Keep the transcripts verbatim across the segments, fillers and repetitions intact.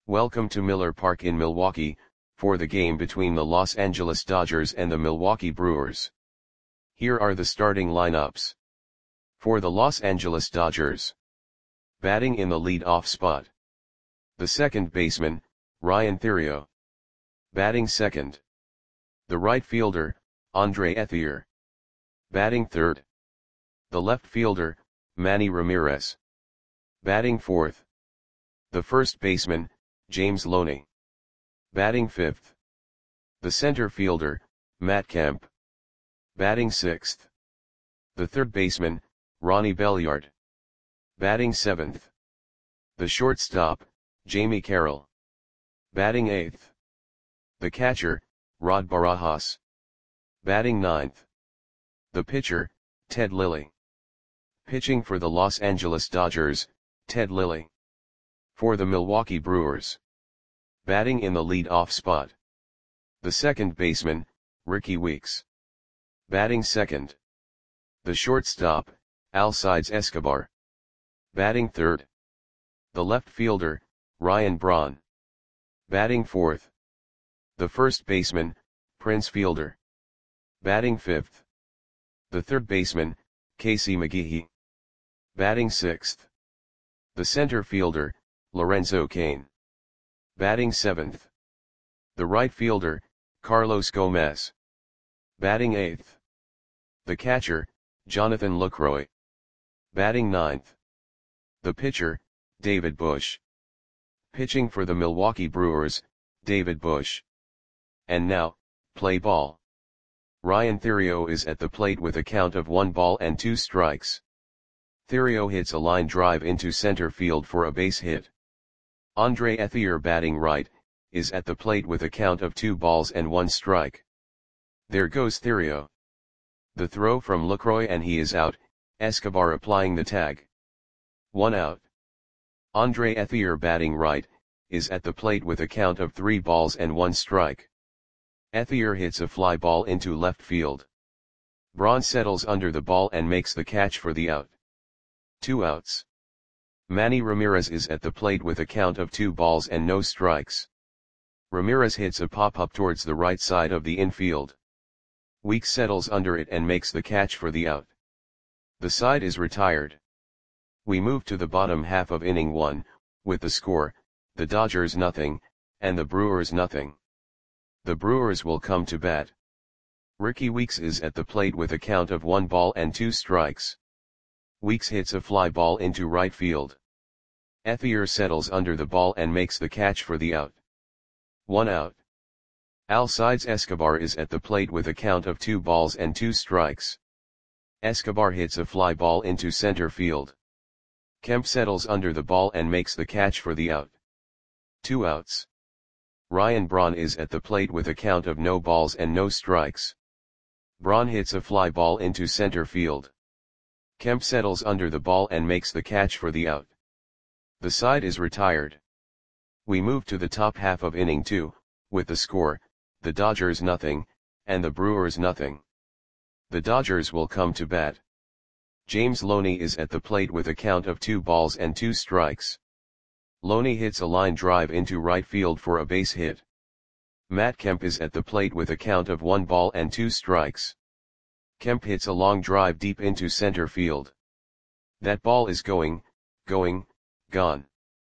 Welcome to Miller Park in Milwaukee, for the game between the Los Angeles Dodgers and the Milwaukee Brewers. Here are the starting lineups. For the Los Angeles Dodgers. Batting in the lead-off spot. The second baseman, Ryan Theriot. Batting second. The right fielder, Andre Ethier. Batting third. The left fielder, Manny Ramirez. Batting fourth. The first baseman, James Loney. Batting fifth. The center fielder, Matt Kemp. Batting sixth. The third baseman, Ronnie Belliard. Batting seventh. The shortstop, Jamie Carroll. Batting eighth. The catcher, Rod Barajas. Batting ninth. The pitcher, Ted Lilly. Pitching for the Los Angeles Dodgers, Ted Lilly. For the Milwaukee Brewers. Batting in the lead-off spot. The second baseman, Rickie Weeks. Batting second. The shortstop, Alcides Escobar. Batting third. The left fielder, Ryan Braun. Batting fourth. The first baseman, Prince Fielder. Batting fifth. The third baseman, Casey McGehee. Batting sixth. The center fielder, Lorenzo Cain. Batting seventh. The right fielder, Carlos Gomez. Batting eighth. The catcher, Jonathan Lucroy. Batting ninth. The pitcher, David Bush. Pitching for the Milwaukee Brewers, David Bush. And now, play ball. Ryan Theriot is at the plate with a count of one ball and two strikes. Theriot hits a line drive into center field for a base hit. Andre Ethier, batting right, is at the plate with a count of two balls and one strike. There goes Theriot. The throw from Lucroy and he is out, Escobar applying the tag. One out. Andre Ethier, batting right, is at the plate with a count of three balls and one strike. Ethier hits a fly ball into left field. Braun settles under the ball and makes the catch for the out. Two outs. Manny Ramirez is at the plate with a count of two balls and no strikes. Ramirez hits a pop-up towards the right side of the infield. Weeks settles under it and makes the catch for the out. The side is retired. We move to the bottom half of inning one, with the score, the Dodgers nothing, and the Brewers nothing. The Brewers will come to bat. Rickie Weeks is at the plate with a count of one ball and two strikes. Weeks hits a fly ball into right field. Ethier settles under the ball and makes the catch for the out. One out. Alcides Escobar is at the plate with a count of two balls and two strikes. Escobar hits a fly ball into center field. Kemp settles under the ball and makes the catch for the out. Two outs. Ryan Braun is at the plate with a count of no balls and no strikes. Braun hits a fly ball into center field. Kemp settles under the ball and makes the catch for the out. The side is retired. We move to the top half of inning two, with the score, the Dodgers nothing, and the Brewers nothing. The Dodgers will come to bat. James Loney is at the plate with a count of two balls and two strikes. Loney hits a line drive into right field for a base hit. Matt Kemp is at the plate with a count of one ball and two strikes. Kemp hits a long drive deep into center field. That ball is going, going, gone.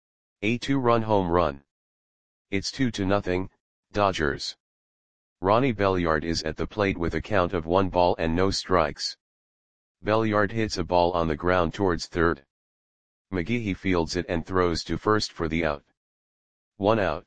A two-run home run. It's two to nothing, Dodgers. Ronnie Belliard is at the plate with a count of one ball and no strikes. Belliard hits a ball on the ground towards third. McGehee fields it and throws to first for the out. One out.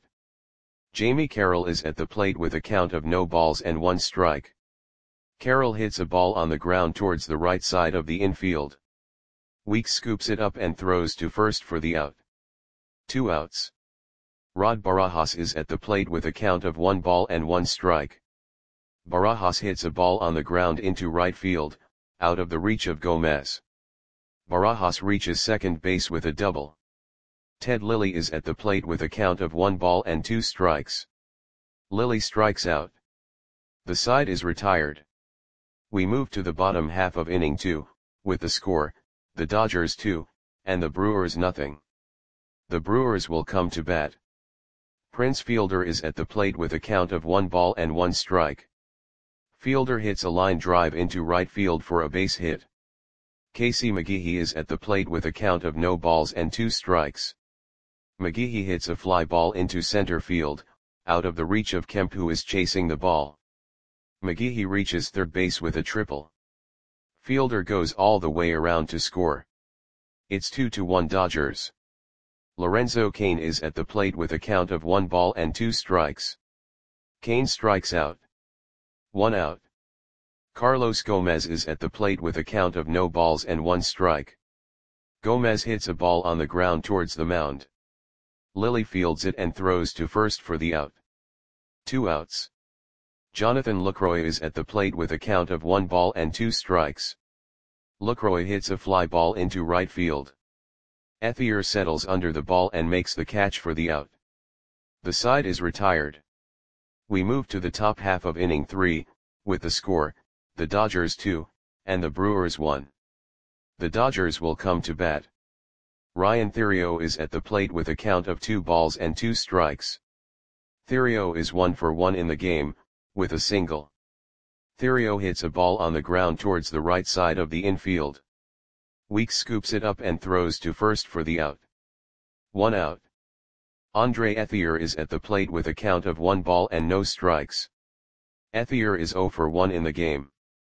Jamie Carroll is at the plate with a count of no balls and one strike. Carroll hits a ball on the ground towards the right side of the infield. Weeks scoops it up and throws to first for the out. Two outs. Rod Barajas is at the plate with a count of one ball and one strike. Barajas hits a ball on the ground into right field, out of the reach of Gomez. Barajas reaches second base with a double. Ted Lilly is at the plate with a count of one ball and two strikes. Lilly strikes out. The side is retired. We move to the bottom half of inning two, with the score, the Dodgers two, and the Brewers nothing. The Brewers will come to bat. Prince Fielder is at the plate with a count of one ball and one strike. Fielder hits a line drive into right field for a base hit. Casey McGehee is at the plate with a count of no balls and two strikes. McGehee hits a fly ball into center field, out of the reach of Kemp, who is chasing the ball. McGehee reaches third base with a triple. Fielder goes all the way around to score. It's two to one Dodgers. Lorenzo Cain is at the plate with a count of one ball and two strikes. Cain strikes out. One out. Carlos Gomez is at the plate with a count of no balls and one strike. Gomez hits a ball on the ground towards the mound. Lilly fields it and throws to first for the out. Two outs. Jonathan Lucroy is at the plate with a count of one ball and two strikes. Lucroy hits a fly ball into right field. Ethier settles under the ball and makes the catch for the out. The side is retired. We move to the top half of inning three, with the score, the Dodgers two, and the Brewers one. The Dodgers will come to bat. Ryan Theriot is at the plate with a count of two balls and two strikes. Theriot is one for one in the game, with a single. Theriot hits a ball on the ground towards the right side of the infield. Weeks scoops it up and throws to first for the out. One out. Andre Ethier is at the plate with a count of one ball and no strikes. Ethier is zero for one in the game.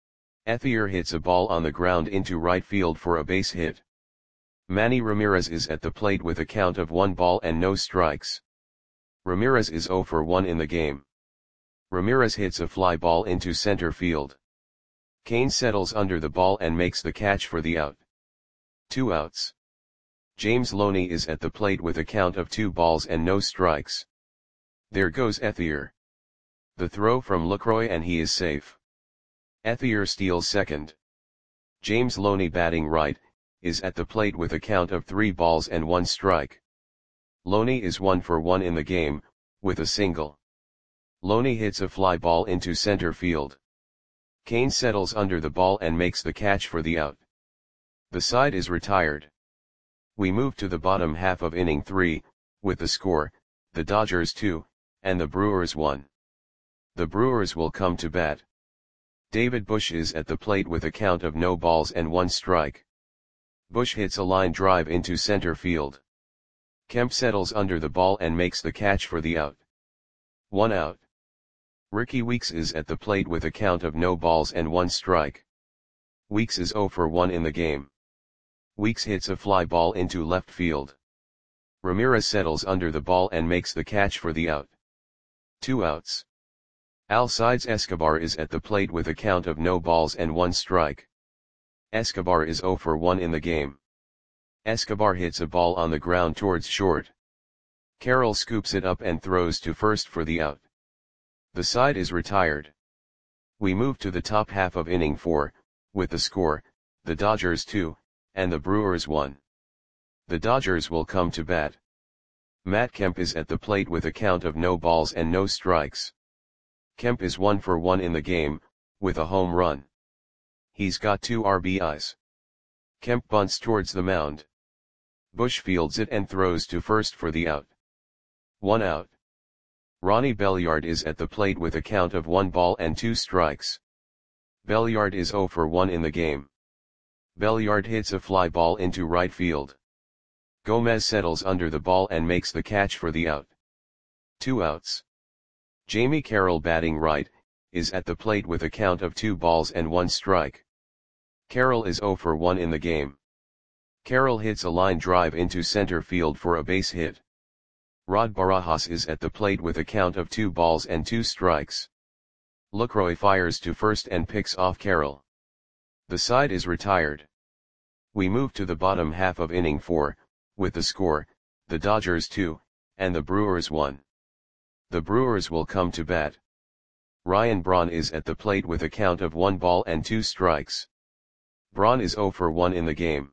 Ethier hits a ball on the ground into right field for a base hit. Manny Ramirez is at the plate with a count of one ball and no strikes. Ramirez is zero for one in the game. Ramirez hits a fly ball into center field. Cain settles under the ball and makes the catch for the out. Two outs. James Loney is at the plate with a count of two balls and no strikes. There goes Ethier. The throw from Lucroy and he is safe. Ethier steals second. James Loney, batting right, is at the plate with a count of three balls and one strike. Loney is one for one in the game, with a single. Loney hits a fly ball into center field. Cain settles under the ball and makes the catch for the out. The side is retired. We move to the bottom half of inning three, with the score, the Dodgers two, and the Brewers one. The Brewers will come to bat. David Bush is at the plate with a count of no balls and one strike. Bush hits a line drive into center field. Kemp settles under the ball and makes the catch for the out. One out. Ricky Weeks is at the plate with a count of no balls and one strike. Weeks is zero for one in the game. Weeks hits a fly ball into left field. Ramirez settles under the ball and makes the catch for the out. Two outs. Alcides Escobar is at the plate with a count of no balls and one strike. Escobar is zero for one in the game. Escobar hits a ball on the ground towards short. Carroll scoops it up and throws to first for the out. The side is retired. We move to the top half of inning four, with the score, the Dodgers two, and the Brewers one. The Dodgers will come to bat. Matt Kemp is at the plate with a count of no balls and no strikes. Kemp is one for one in the game, with a home run. He's got two R B Is. Kemp bunts towards the mound. Bush fields it and throws to first for the out. One out. Ronnie Belliard is at the plate with a count of one ball and two strikes. Belliard is zero for one in the game. Belliard hits a fly ball into right field. Gomez settles under the ball and makes the catch for the out. Two outs. Jamie Carroll, batting right, is at the plate with a count of two balls and one strike. Carroll is zero for one in the game. Carroll hits a line drive into center field for a base hit. Rod Barajas is at the plate with a count of two balls and two strikes. Lucroy fires to first and picks off Carroll. The side is retired. We move to the bottom half of inning four, with the score, the Dodgers two, and the Brewers one. The Brewers will come to bat. Ryan Braun is at the plate with a count of one ball and two strikes. Braun is zero for one in the game.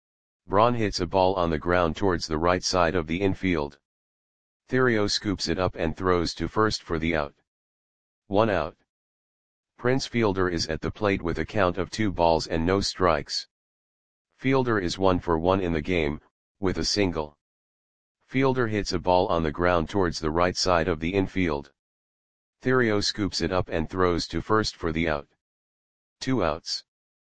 Braun hits a ball on the ground towards the right side of the infield. Theriot scoops it up and throws to first for the out. One out. Prince Fielder is at the plate with a count of two balls and no strikes. Fielder is one for one in the game, with a single. Fielder hits a ball on the ground towards the right side of the infield. Thairo scoops it up and throws to first for the out. Two outs.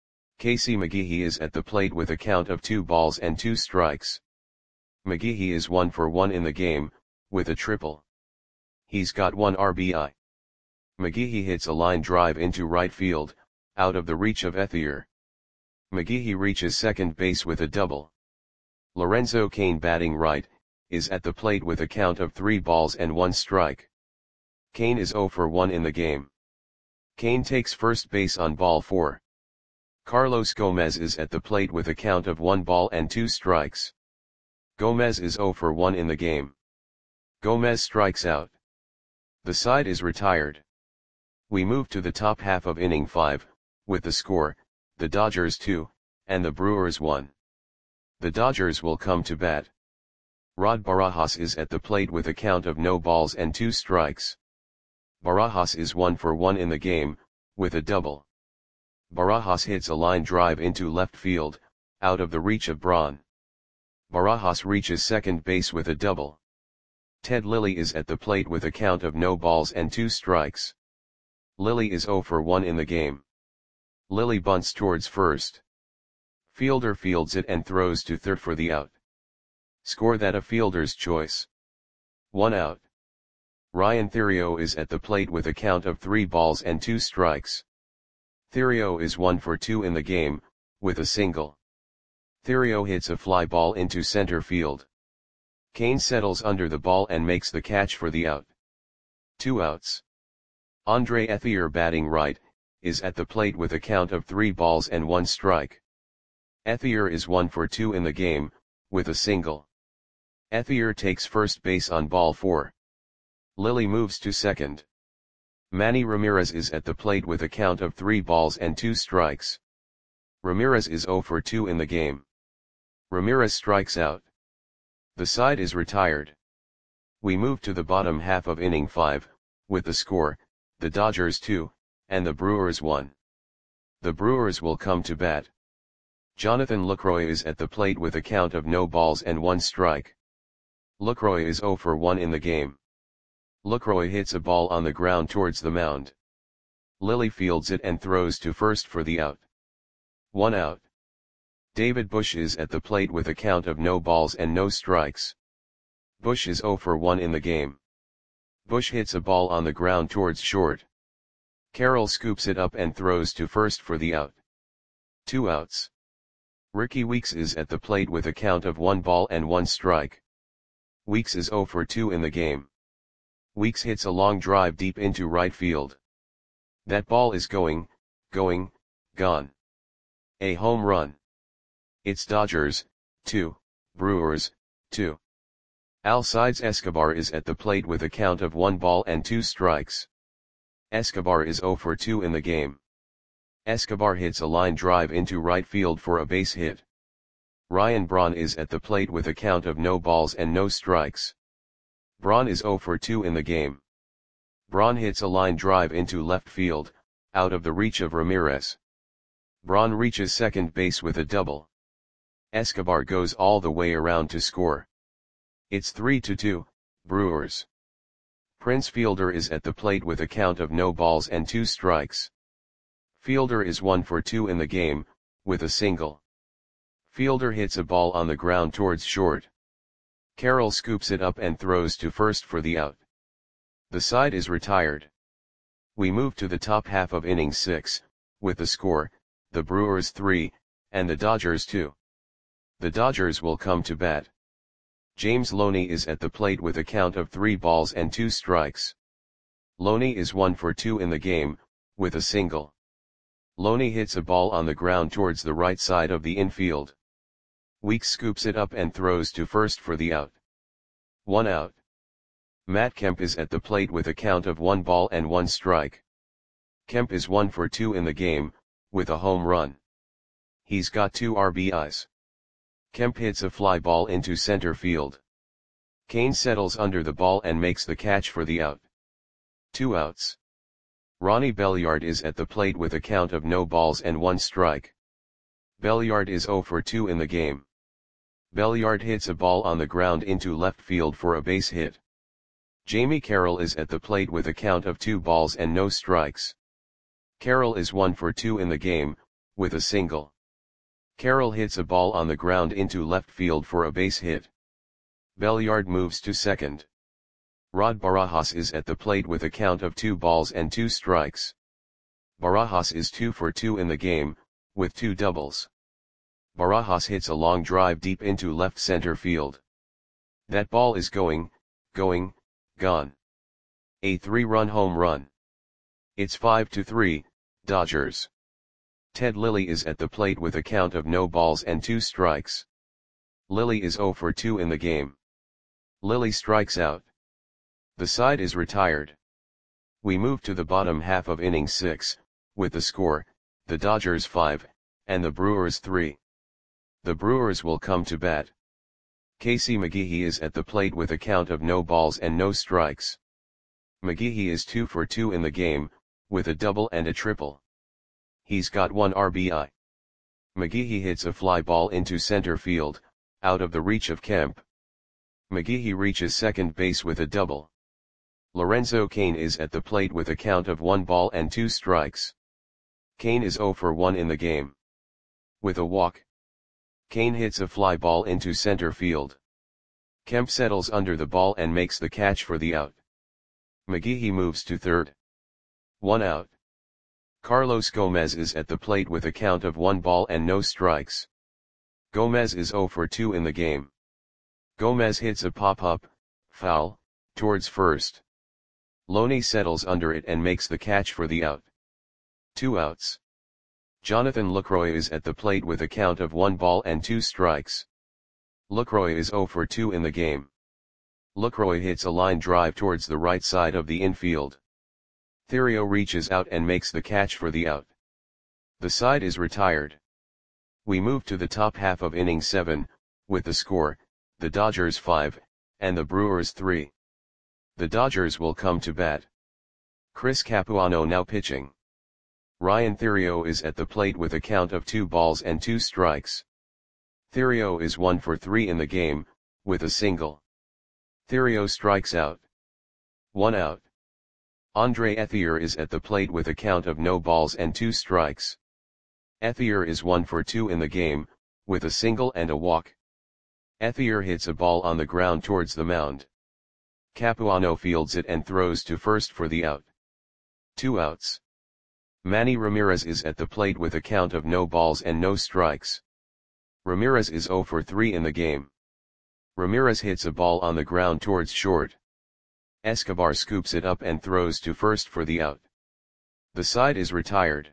Casey McGehee is at the plate with a count of two balls and two strikes. McGehee is one for one in the game, with a triple. He's got one R B I. McGehee hits a line drive into right field, out of the reach of Ethier. McGehee reaches second base with a double. Lorenzo Cain, batting right, is at the plate with a count of three balls and one strike. Cain is zero for one in the game. Cain takes first base on ball four. Carlos Gomez is at the plate with a count of one ball and two strikes. Gomez is zero for one in the game. Gomez strikes out. The side is retired. We move to the top half of inning five, with the score, the Dodgers two, and the Brewers one. The Dodgers will come to bat. Rod Barajas is at the plate with a count of no balls and two strikes. Barajas is one for one in the game, with a double. Barajas hits a line drive into left field, out of the reach of Braun. Barajas reaches second base with a double. Ted Lilly is at the plate with a count of no balls and two strikes. Lilly is zero for one in the game. Lilly bunts towards first. Fielder fields it and throws to third for the out. Score that a fielder's choice. One out. Ryan Theriot is at the plate with a count of three balls and two strikes. Theriot is one for two in the game, with a single. Theriot hits a fly ball into center field. Cain settles under the ball and makes the catch for the out. Two outs. Andre Ethier, batting right, is at the plate with a count of three balls and one strike. Ethier is one for two in the game, with a single. Ethier takes first base on ball four. Lilly moves to second. Manny Ramirez is at the plate with a count of three balls and two strikes. Ramirez is zero for two in the game. Ramirez strikes out. The side is retired. We move to the bottom half of inning five, with the score, the Dodgers two, and the Brewers one. The Brewers will come to bat. Jonathan Lucroy is at the plate with a count of no balls and one strike. Lucroy is zero for one in the game. Lucroy hits a ball on the ground towards the mound. Lilly fields it and throws to first for the out. One out. David Bush is at the plate with a count of no balls and no strikes. Bush is zero for one in the game. Bush hits a ball on the ground towards short. Carroll scoops it up and throws to first for the out. Two outs. Ricky Weeks is at the plate with a count of one ball and one strike. Weeks is zero for two in the game. Weeks hits a long drive deep into right field. That ball is going, going, gone. A home run. It's Dodgers, two, Brewers, two. Alcides Escobar is at the plate with a count of one ball and two strikes. Escobar is zero for two in the game. Escobar hits a line drive into right field for a base hit. Ryan Braun is at the plate with a count of no balls and no strikes. Braun is zero for two in the game. Braun hits a line drive into left field, out of the reach of Ramirez. Braun reaches second base with a double. Escobar goes all the way around to score. It's three to two, Brewers. Prince Fielder is at the plate with a count of no balls and two strikes. Fielder is one for two in the game, with a single. Fielder hits a ball on the ground towards short. Carroll scoops it up and throws to first for the out. The side is retired. We move to the top half of inning six, with the score, the Brewers three, and the Dodgers two. The Dodgers will come to bat. James Loney is at the plate with a count of three balls and two strikes. Loney is one for two in the game, with a single. Loney hits a ball on the ground towards the right side of the infield. Weeks scoops it up and throws to first for the out. One out. Matt Kemp is at the plate with a count of one ball and one strike. Kemp is one for two in the game, with a home run. He's got two R B Is. Kemp hits a fly ball into center field. Cain settles under the ball and makes the catch for the out. Two outs. Ronnie Belliard is at the plate with a count of no balls and one strike. Belliard is zero for two in the game. Belliard hits a ball on the ground into left field for a base hit. Jamie Carroll is at the plate with a count of two balls and no strikes. Carroll is one for two in the game, with a single. Carroll hits a ball on the ground into left field for a base hit. Belliard moves to second. Rod Barajas is at the plate with a count of two balls and two strikes. Barajas is two for two in the game, with two doubles. Barajas hits a long drive deep into left center field. That ball is going, going, gone. A three-run home run. It's five to three, Dodgers. Ted Lilly is at the plate with a count of no balls and two strikes. Lilly is zero for two in the game. Lilly strikes out. The side is retired. We move to the bottom half of inning six, with the score, the Dodgers five, and the Brewers three. The Brewers will come to bat. Casey McGehee is at the plate with a count of no balls and no strikes. McGehee is two for two in the game, with a double and a triple. He's got one R B I. McGehee hits a fly ball into center field, out of the reach of Kemp. McGehee reaches second base with a double. Lorenzo Cain is at the plate with a count of one ball and two strikes. Cain is zero for one in the game. With a walk. Cain hits a fly ball into center field. Kemp settles under the ball and makes the catch for the out. McGehee moves to third. One out. Carlos Gomez is at the plate with a count of one ball and no strikes. Gomez is zero for two in the game. Gomez hits a pop-up, foul, towards first. Loney settles under it and makes the catch for the out. Two outs. Jonathan Lucroy is at the plate with a count of one ball and two strikes. Lucroy is zero for two in the game. Lucroy hits a line drive towards the right side of the infield. Theriot reaches out and makes the catch for the out. The side is retired. We move to the top half of inning seven, with the score, the Dodgers five, and the Brewers three. The Dodgers will come to bat. Chris Capuano now pitching. Ryan Theriot is at the plate with a count of two balls and two strikes. Theriot is one for three in the game, with a single. Theriot strikes out. One out. Andre Ethier is at the plate with a count of no balls and two strikes. Ethier is one for two in the game, with a single and a walk. Ethier hits a ball on the ground towards the mound. Capuano fields it and throws to first for the out. Two outs. Manny Ramirez is at the plate with a count of no balls and no strikes. Ramirez is zero for three in the game. Ramirez hits a ball on the ground towards short. Escobar scoops it up and throws to first for the out. The side is retired.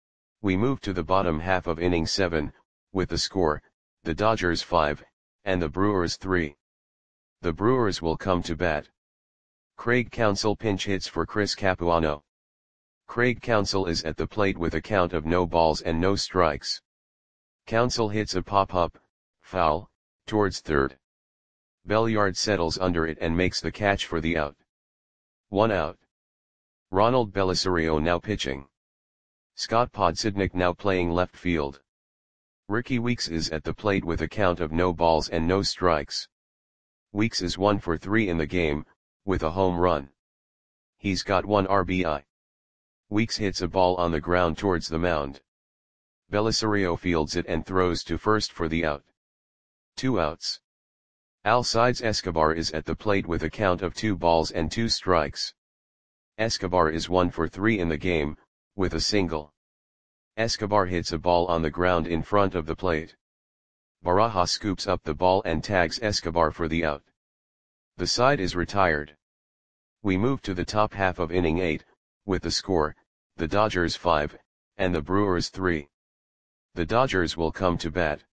We move to the bottom half of inning seven, with the score, the Dodgers five, and the Brewers three. The Brewers will come to bat. Craig Counsell pinch hits for Chris Capuano. Craig Counsell is at the plate with a count of no balls and no strikes. Counsell hits a pop-up, foul, towards third. Belliard settles under it and makes the catch for the out. One out. Ronald Belisario now pitching. Scott Podsednik now playing left field. Ricky Weeks is at the plate with a count of no balls and no strikes. Weeks is one for three in the game, with a home run. He's got one R B I. Weeks hits a ball on the ground towards the mound. Belisario fields it and throws to first for the out. Two outs. Alcides Escobar is at the plate with a count of two balls and two strikes. Escobar is one for three in the game, with a single. Escobar hits a ball on the ground in front of the plate. Barajas scoops up the ball and tags Escobar for the out. The side is retired. We move to the top half of inning eight, with the score, the Dodgers five, and the Brewers three. The Dodgers will come to bat.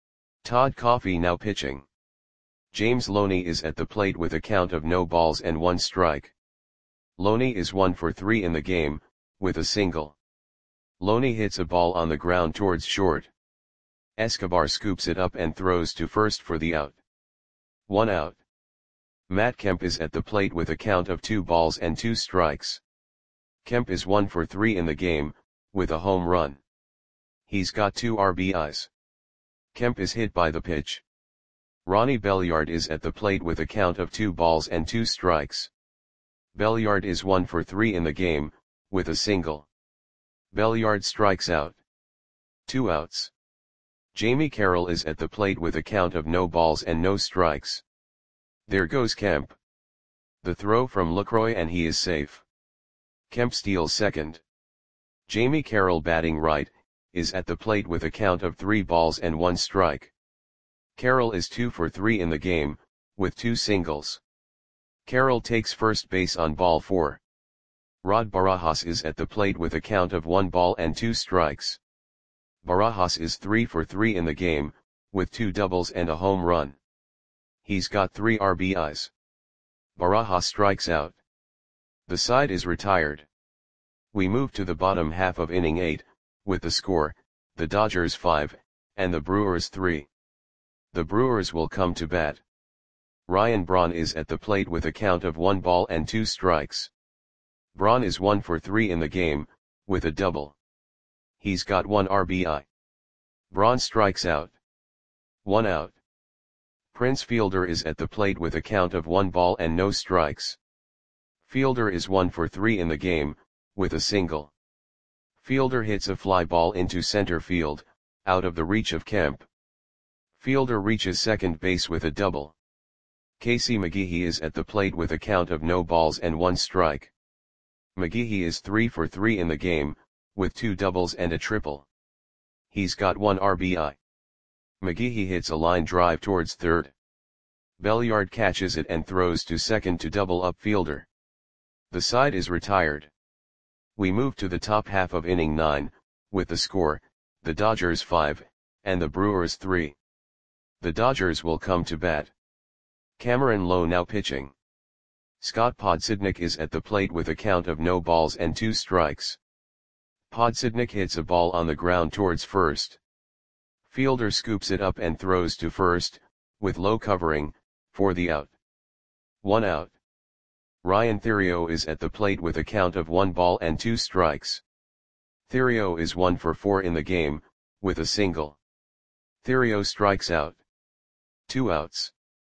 Todd Coffey now pitching. James Loney is at the plate with a count of no balls and one strike. Loney is one for three in the game, with a single. Loney hits a ball on the ground towards short. Escobar scoops it up and throws to first for the out. One out. Matt Kemp is at the plate with a count of two balls and two strikes. Kemp is one for three in the game, with a home run. He's got two R B Is. Kemp is hit by the pitch. Ronnie Belliard is at the plate with a count of two balls and two strikes. Belliard is one for three in the game, with a single. Belliard strikes out. Two outs. Jamie Carroll is at the plate with a count of no balls and no strikes. There goes Kemp. The throw from Lucroy and he is safe. Kemp steals second. Jamie Carroll, batting right, is at the plate with a count of three balls and one strike. Carroll is two for three in the game, with two singles. Carroll takes first base on ball four. Rod Barajas is at the plate with a count of one ball and two strikes. Barajas is three for three in the game, with two doubles and a home run. He's got three R B Is. Barajas strikes out. The side is retired. We move to the bottom half of inning eight, with the score, the Dodgers five, and the Brewers three. The Brewers will come to bat. Ryan Braun is at the plate with a count of one ball and two strikes. Braun is one for three in the game, with a double. He's got one R B I. Braun strikes out. One out. Prince Fielder is at the plate with a count of one ball and no strikes. Fielder is one for three in the game, with a single. Fielder hits a fly ball into center field, out of the reach of Kemp. Fielder reaches second base with a double. Casey McGehee is at the plate with a count of no balls and one strike. McGehee is three for three in the game, with two doubles and a triple. He's got one R B I. McGehee hits a line drive towards third. Belliard catches it and throws to second to double up Fielder. The side is retired. We move to the top half of inning nine, with the score, the Dodgers five, and the Brewers three. The Dodgers will come to bat. Cameron Lowe now pitching. Scott Podsednik is at the plate with a count of no balls and two strikes. Podsednik hits a ball on the ground towards first. Fielder scoops it up and throws to first, with Lowe covering, for the out. One out. Ryan Theriot is at the plate with a count of one ball and two strikes. Theriot is one for four in the game, with a single. Theriot strikes out. Two outs.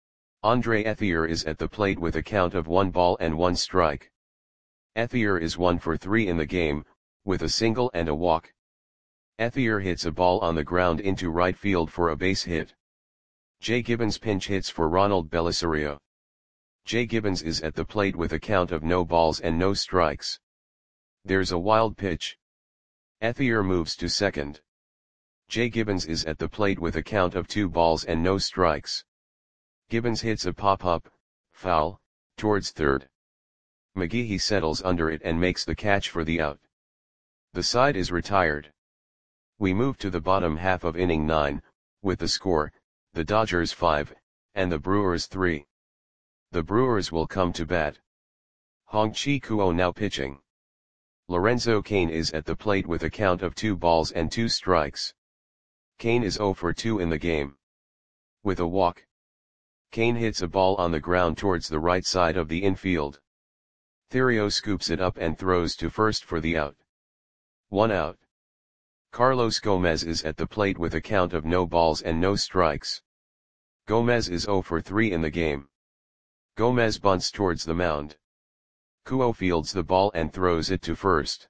Andre Ethier is at the plate with a count of one ball and one strike. Ethier is one for three in the game, with a single and a walk. Ethier hits a ball on the ground into right field for a base hit. Jay Gibbons pinch hits for Ronald Belisario. Jay Gibbons is at the plate with a count of no balls and no strikes. There's a wild pitch. Ethier moves to second. Jay Gibbons is at the plate with a count of two balls and no strikes. Gibbons hits a pop-up, foul, towards third. McGehee settles under it and makes the catch for the out. The side is retired. We move to the bottom half of inning nine, with the score, the Dodgers five, and the Brewers three. The Brewers will come to bat. Hong-Chi Kuo now pitching. Lorenzo Cain is at the plate with a count of two balls and two strikes. Cain is zero for two in the game. With a walk. Cain hits a ball on the ground towards the right side of the infield. Theriot scoops it up and throws to first for the out. One out. Carlos Gomez is at the plate with a count of no balls and no strikes. Gomez is zero for three in the game. Gomez bunts towards the mound. Kuo fields the ball and throws it to first.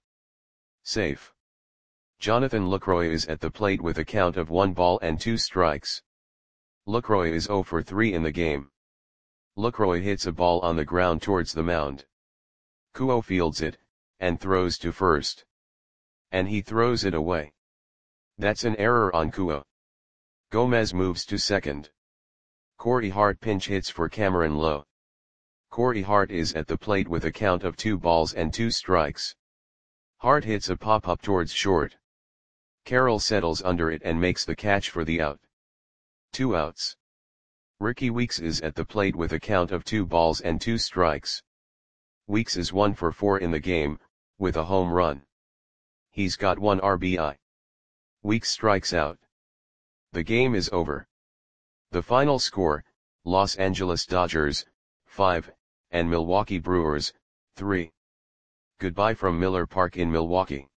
Safe. Jonathan Lucroy is at the plate with a count of one ball and two strikes. Lucroy is zero for three in the game. Lucroy hits a ball on the ground towards the mound. Kuo fields it, and throws to first. And he throws it away. That's an error on Kuo. Gomez moves to second. Corey Hart pinch hits for Cameron Lowe. Corey Hart is at the plate with a count of two balls and two strikes. Hart hits a pop-up towards short. Carroll settles under it and makes the catch for the out. Two outs. Ricky Weeks is at the plate with a count of two balls and two strikes. Weeks is one for four in the game, with a home run. He's got one R B I. Weeks strikes out. The game is over. The final score, Los Angeles Dodgers, five, and Milwaukee Brewers, three. Goodbye from Miller Park in Milwaukee.